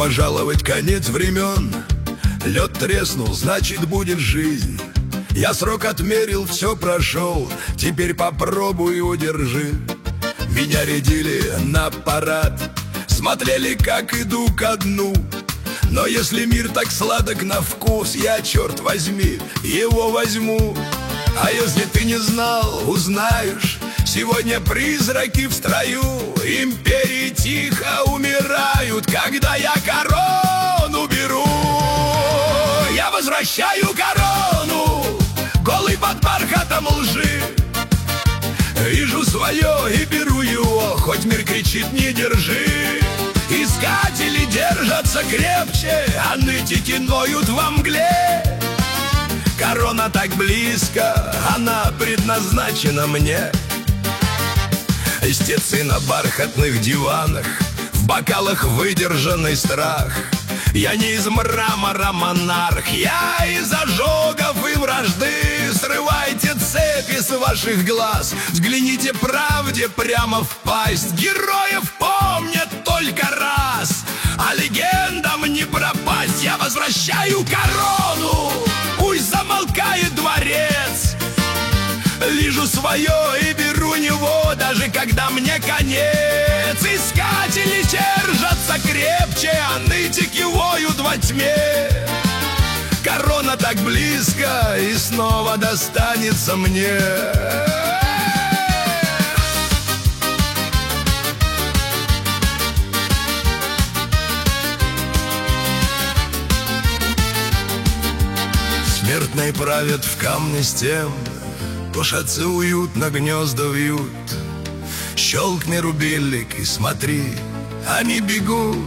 пожаловать, конец времен. Лед треснул, значит будет жизнь. Я срок отмерил, все прошел, теперь попробуй удержи. Меня рядили на парад, смотрели, как иду ко дну. Но если мир так сладок на вкус, я, черт возьми, его возьму. А если ты не знал, узнаешь. Сегодня призраки в строю, империи тихо умирают, когда я корону беру. Я возвращаю корону, голый под бархатом лжи. Вижу свое и беру его, хоть мир кричит не держи. Искатели держатся крепче, а нытики ноют во мгле. Корона так близко, она предназначена мне. Истецы на бархатных диванах, в бокалах выдержанный страх. Я не из мрамора монарх, я из ожогов и вражды. Срывайте цепи с ваших глаз, взгляните правде прямо в пасть. Героев помнят только раз, а легендам не пропасть. Я возвращаю корону, пусть замолкает дворец. Вижу свое и беру него, даже когда мне конец. Искатели держатся крепче, а нытики воют во тьме. Корона так близко и снова достанется мне. Смертные правят в камне стен, кошатся уютно гнезда вьют. Щелкни рубильник и смотри, они бегут,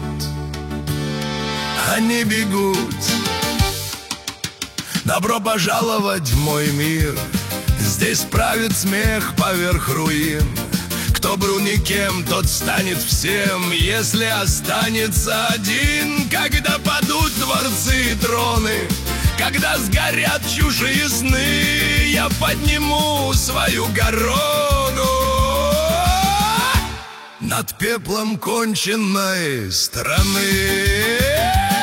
они бегут. Добро пожаловать в мой мир, здесь правит смех поверх руин. Кто был никем, тот станет всем, если останется один. Когда падут дворцы и троны, когда сгорят чужие сны, я подниму свою корону над пеплом конченной страны.